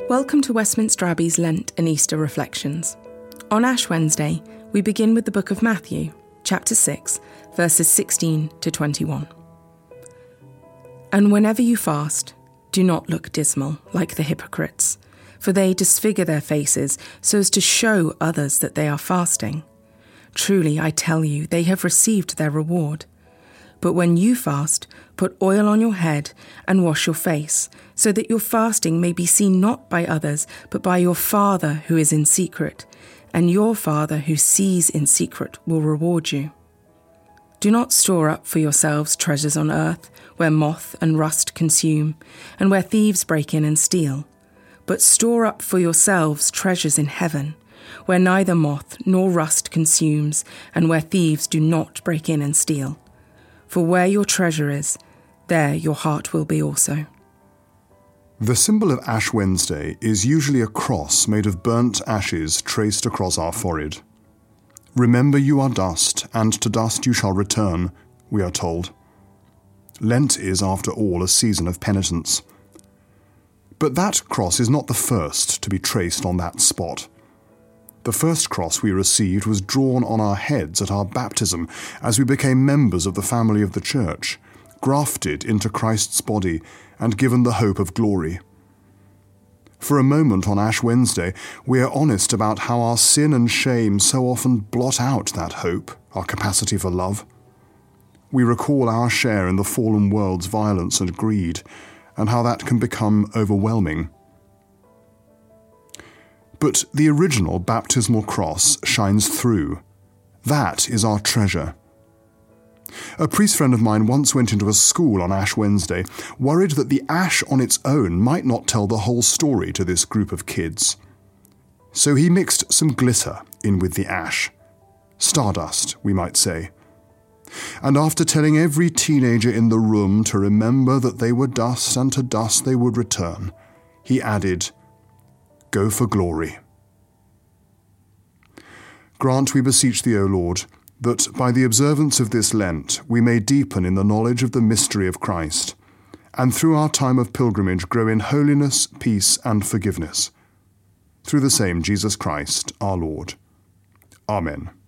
Welcome to Westminster Abbey's Lent and Easter Reflections. On Ash Wednesday, we begin with the book of Matthew, chapter 6, verses 16 to 21. And whenever you fast, do not look dismal like the hypocrites, for they disfigure their faces so as to show others that they are fasting. Truly, I tell you, they have received their reward. But when you fast, put oil on your head and wash your face, so that your fasting may be seen not by others, but by your Father who is in secret, and your Father who sees in secret will reward you. Do not store up for yourselves treasures on earth, where moth and rust consume, and where thieves break in and steal. But store up for yourselves treasures in heaven, where neither moth nor rust consumes, and where thieves do not break in and steal. For where your treasure is, there your heart will be also. The symbol of Ash Wednesday is usually a cross made of burnt ashes traced across our forehead. Remember you are dust, and to dust you shall return, we are told. Lent is, after all, a season of penitence. But that cross is not the first to be traced on that spot. The first cross we received was drawn on our heads at our baptism as we became members of the family of the Church, grafted into Christ's body and given the hope of glory. For a moment on Ash Wednesday, we are honest about how our sin and shame so often blot out that hope, our capacity for love. We recall our share in the fallen world's violence and greed, and how that can become overwhelming. But the original baptismal cross shines through. That is our treasure. A priest friend of mine once went into a school on Ash Wednesday, worried that the ash on its own might not tell the whole story to this group of kids. So he mixed some glitter in with the ash. Stardust, we might say. And after telling every teenager in the room to remember that they were dust and to dust they would return, he added, "Go for glory." Grant, we beseech thee, O Lord, that by the observance of this Lent we may deepen in the knowledge of the mystery of Christ, and through our time of pilgrimage grow in holiness, peace, and forgiveness. Through the same Jesus Christ, our Lord. Amen.